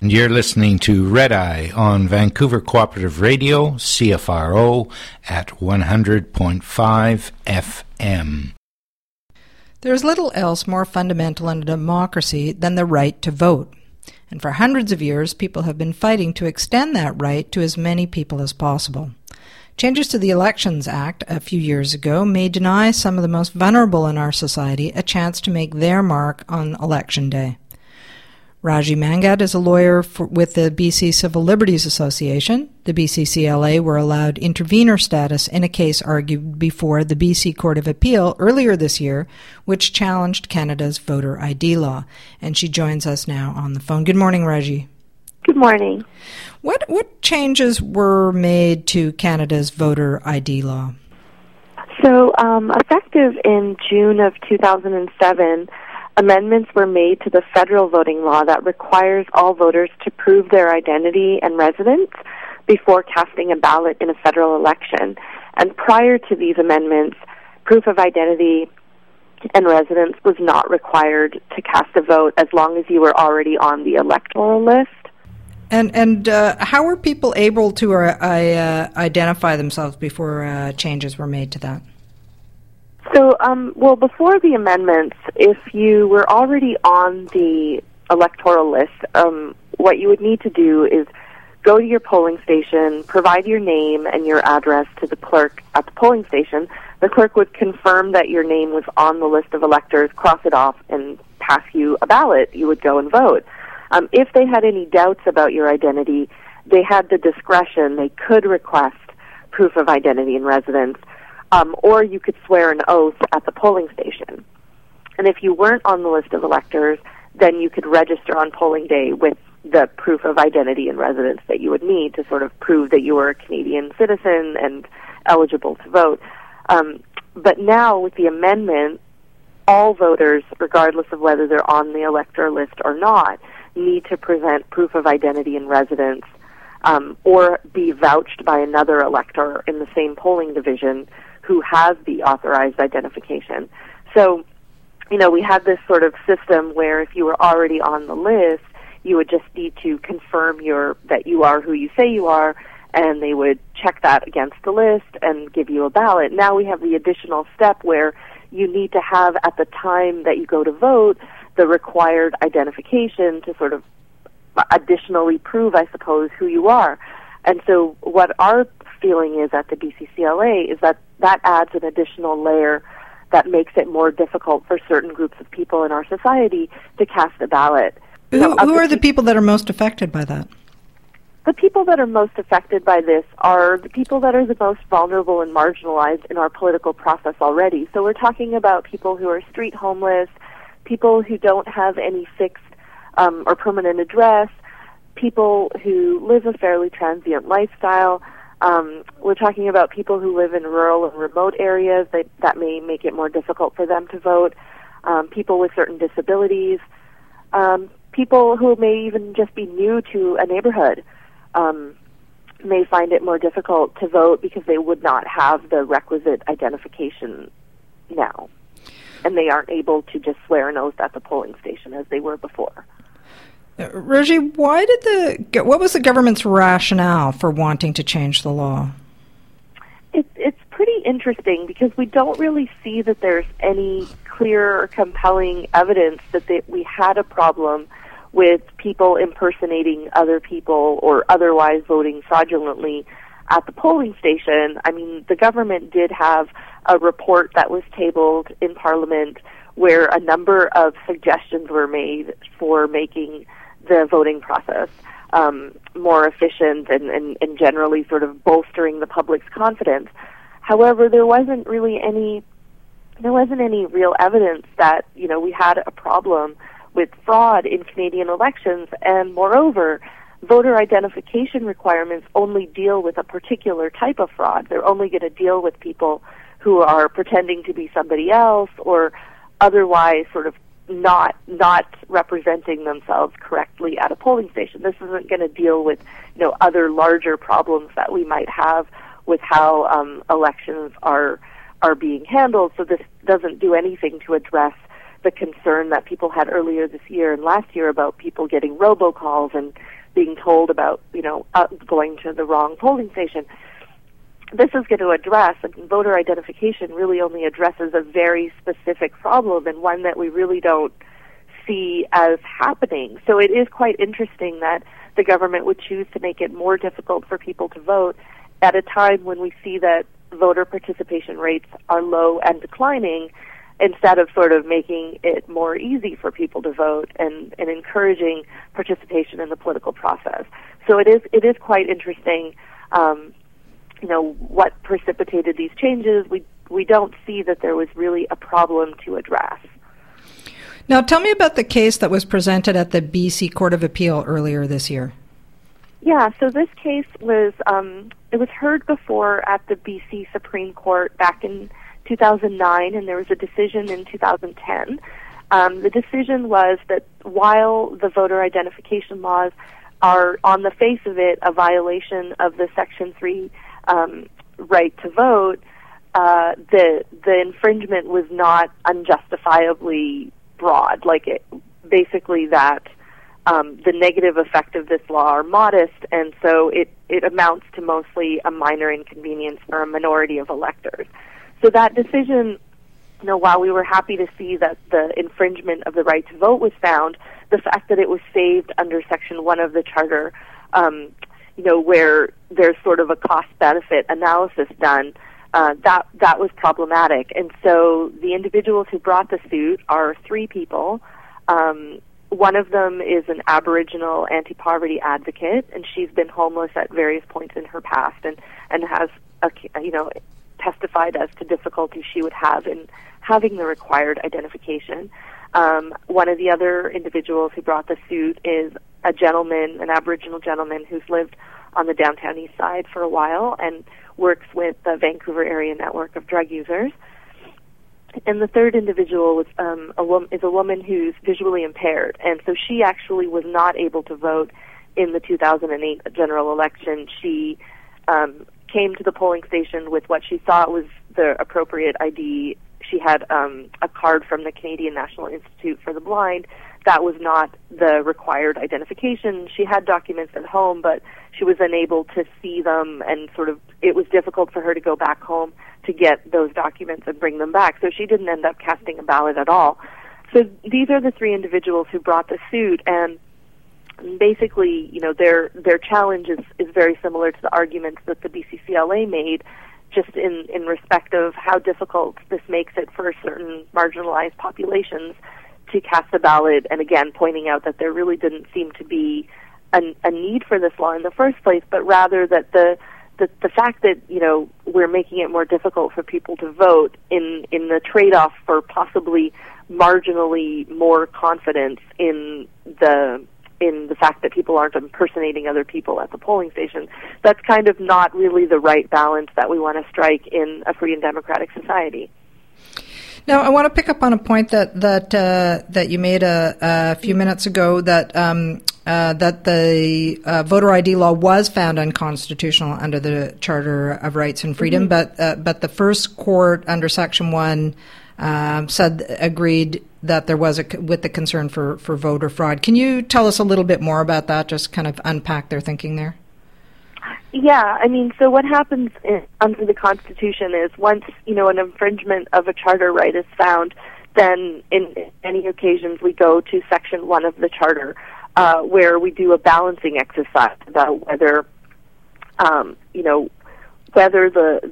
And you're listening to Red Eye on Vancouver Cooperative Radio, CFRO, at 100.5 FM. There's little else more fundamental in a democracy than the right to vote. And for hundreds of years, people have been fighting to extend that right to as many people as possible. Changes to the Elections Act a few years ago may deny some of the most vulnerable in our society a chance to make their mark on Election Day. Raji Mangat is a lawyer with the BC Civil Liberties Association. The BCCLA were allowed intervenor status in a case argued before the BC Court of Appeal earlier this year, which challenged Canada's voter ID law. And she joins us now on the phone. Good morning, Raji. Good morning. What changes were made to Canada's voter ID law? So, effective in June of 2007, amendments were made to the federal voting law that requires all voters to prove their identity and residence before casting a ballot in a federal election. And prior to these amendments, proof of identity and residence was not required to cast a vote as long as you were already on the electoral list. And how were people able to identify themselves before changes were made to that? So, before the amendments, if you were already on the electoral list, what you would need to do is go to your polling station, provide your name and your address to the clerk at the polling station. The clerk would confirm that your name was on the list of electors, cross it off, and pass you a ballot. You would go and vote. If they had any doubts about your identity, they had the discretion. They could request proof of identity and residence, or you could swear an oath at the polling station. And if you weren't on the list of electors, then you could register on polling day with the proof of identity and residence that you would need to sort of prove that you were a Canadian citizen and eligible to vote. But now, with the amendment, all voters, regardless of whether they're on the elector list or not, need to present proof of identity and residence, or be vouched by another elector in the same polling division who has the authorized identification. So, we had this sort of system where if you were already on the list, you would just need to confirm that you are who you say you are, and they would check that against the list and give you a ballot. Now we have the additional step where you need to have, at the time that you go to vote, the required identification to sort of additionally prove, I suppose, who you are. And so what our feeling is at the BCCLA is that adds an additional layer that makes it more difficult for certain groups of people in our society to cast a ballot. Who are the people that are most affected by that? The people that are most affected by this are the people that are the most vulnerable and marginalized in our political process already. So we're talking about people who are street homeless, people who don't have any fixed or permanent address, people who live a fairly transient lifestyle. We're talking about people who live in rural and remote areas that may make it more difficult for them to vote, people with certain disabilities, people who may even just be new to a neighborhood may find it more difficult to vote because they would not have the requisite identification now, and they aren't able to just swear an oath at the polling station as they were before. Raji, what was the government's rationale for wanting to change the law? It's pretty interesting because we don't really see that there's any clear or compelling evidence that we had a problem with people impersonating other people or otherwise voting fraudulently at the polling station. I mean, the government did have a report that was tabled in Parliament where a number of suggestions were made for making the voting process more efficient and generally sort of bolstering the public's confidence. However, there wasn't any real evidence that, we had a problem with fraud in Canadian elections, and moreover, voter identification requirements only deal with a particular type of fraud. They're only going to deal with people who are pretending to be somebody else or otherwise sort of not representing themselves correctly at a polling station. This isn't going to deal with, other larger problems that we might have with how elections are being handled. So this doesn't do anything to address the concern that people had earlier this year and last year about people getting robocalls and being told about, going to the wrong polling station. This is going to address, voter identification really only addresses a very specific problem and one that we really don't see as happening. So it is quite interesting that the government would choose to make it more difficult for people to vote at a time when we see that voter participation rates are low and declining, instead of sort of making it more easy for people to vote and encouraging participation in the political process. So it is quite interesting, what precipitated these changes. We don't see that there was really a problem to address. Now tell me about the case that was presented at the BC Court of Appeal earlier this year. Yeah, so this case was it was heard before at the BC Supreme Court back in 2009, and there was a decision in 2010. The decision was that while the voter identification laws are, on the face of it, a violation of the Section 3 right to vote, the infringement was not unjustifiably broad. Basically that the negative effect of this law are modest, and so it amounts to mostly a minor inconvenience for a minority of electors. So that decision, while we were happy to see that the infringement of the right to vote was found, the fact that it was saved under Section 1 of the Charter, where there's sort of a cost-benefit analysis done, that was problematic. And so the individuals who brought the suit are three people. One of them is an Aboriginal anti-poverty advocate, and she's been homeless at various points in her past and has, testified as to difficulties she would have in having the required identification. One of the other individuals who brought the suit is a gentleman, an Aboriginal gentleman who's lived on the downtown east side for a while and works with the Vancouver Area Network of Drug Users. And the third individual was is a woman who's visually impaired, and so she actually was not able to vote in the 2008 general election. She came to the polling station with what she thought was the appropriate ID. She had a card from the Canadian National Institute for the Blind. That was not the required identification. She had documents at home, but she was unable to see them, and it was difficult for her to go back home to get those documents and bring them back. So she didn't end up casting a ballot at all. So these are the three individuals who brought the suit, and basically, their challenge is very similar to the arguments that the BCCLA made, just in respect of how difficult this makes it for certain marginalized populations to cast a ballot, and again, pointing out that there really didn't seem to be a need for this law in the first place, but rather that the fact that, we're making it more difficult for people to vote in the trade-off for possibly marginally more confidence in the fact that people aren't impersonating other people at the polling station. That's kind of not really the right balance that we want to strike in a free and democratic society. Now, I want to pick up on a point that you made a few minutes ago, that the voter ID law was found unconstitutional under the Charter of Rights and Freedom, but the first court under Section 1 agreed that there was with the concern for voter fraud. Can you tell us a little bit more about that? Just kind of unpack their thinking there. Yeah, so what happens under the Constitution is once, an infringement of a charter right is found, then in many occasions we go to Section 1 of the Charter, where we do a balancing exercise about whether, whether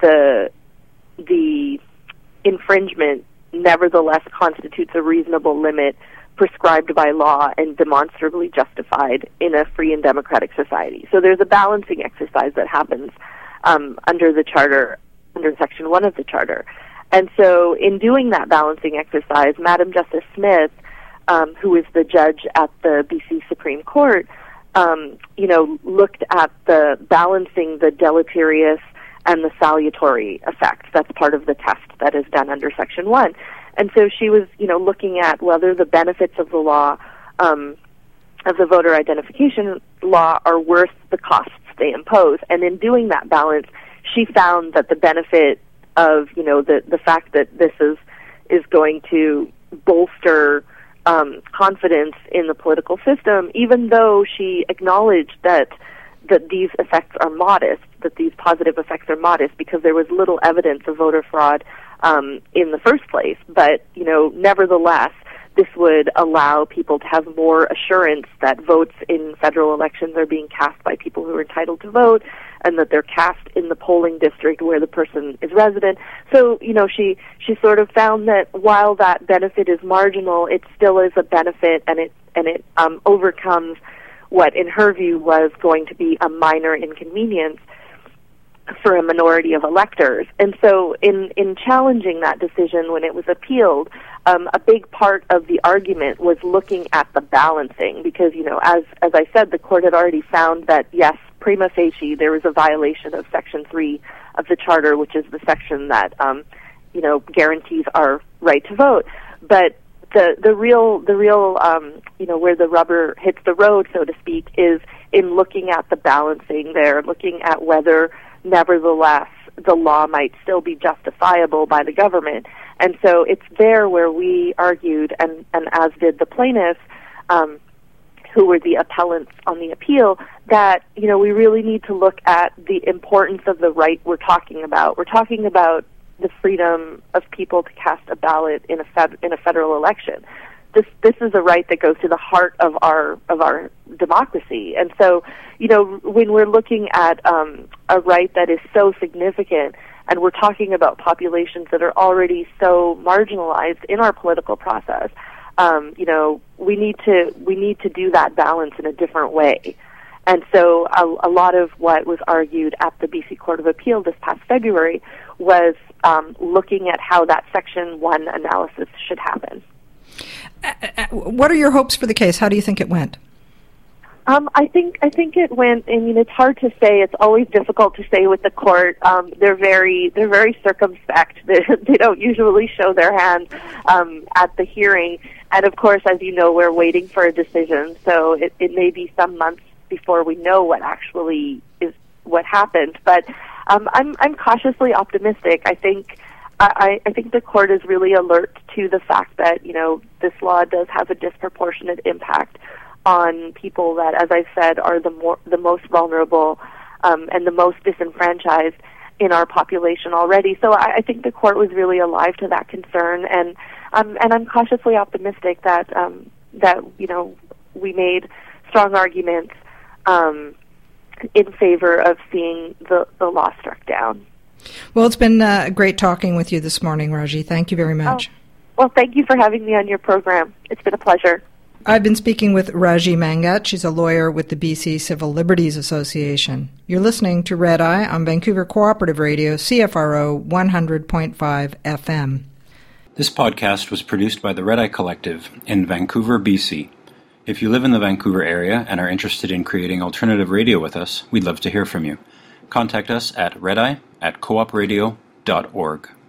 the infringement nevertheless constitutes a reasonable limit prescribed by law and demonstrably justified in a free and democratic society. So there's a balancing exercise that happens under the Charter, under Section 1 of the Charter. And so in doing that balancing exercise, Madam Justice Smith, who is the judge at the BC Supreme Court, looked at the balancing the deleterious and the salutary effects. That's part of the test that is done under Section 1. And so she was, looking at whether the benefits of the law, of the voter identification law, are worth the costs they impose. And in doing that balance, she found that the benefit of, the fact that this is going to bolster confidence in the political system, even though she acknowledged that these effects are modest, that these positive effects are modest, because there was little evidence of voter fraud in the first place. But, nevertheless, this would allow people to have more assurance that votes in federal elections are being cast by people who are entitled to vote, and that they're cast in the polling district where the person is resident. So, she sort of found that while that benefit is marginal, it still is a benefit, and it overcomes what, in her view, was going to be a minor inconvenience for a minority of electors. And so in challenging that decision when it was appealed, a big part of the argument was looking at the balancing, because, as I said, the court had already found that, yes, prima facie, there was a violation of Section 3 of the Charter, which is the section that, guarantees our right to vote. But the real where the rubber hits the road, so to speak, is in looking at the balancing there, looking at whether, nevertheless, the law might still be justifiable by the government. And so it's there where we argued, and as did the plaintiffs, who were the appellants on the appeal, that, we really need to look at the importance of the right we're talking about. We're talking about the freedom of people to cast a ballot in a federal election. This is a right that goes to the heart of our democracy. And so, when we're looking at a right that is so significant, and we're talking about populations that are already so marginalized in our political process, we need to do that balance in a different way. And so a lot of what was argued at the BC Court of Appeal this past February was looking at how that Section 1 analysis should happen. What are your hopes for the case? How do you think it went? I think it went. I mean, it's hard to say. It's always difficult to say with the court. They're very circumspect. They don't usually show their hand at the hearing. And of course, as you know, we're waiting for a decision. So it may be some months before we know what actually is what happened. But I'm cautiously optimistic. I think the court is really alert to the fact that this law does have a disproportionate impact on people that, as I said, are the most vulnerable and the most disenfranchised in our population already. So I think the court was really alive to that concern, and I'm cautiously optimistic that we made strong arguments in favor of seeing the law struck down. Well, it's been great talking with you this morning, Raji. Thank you very much. Oh. Well, thank you for having me on your program. It's been a pleasure. I've been speaking with Raji Mangat. She's a lawyer with the BC Civil Liberties Association. You're listening to Red Eye on Vancouver Cooperative Radio, CFRO 100.5 FM. This podcast was produced by the Red Eye Collective in Vancouver, BC. If you live in the Vancouver area and are interested in creating alternative radio with us, we'd love to hear from you. Contact us at redeye@coopradio.org.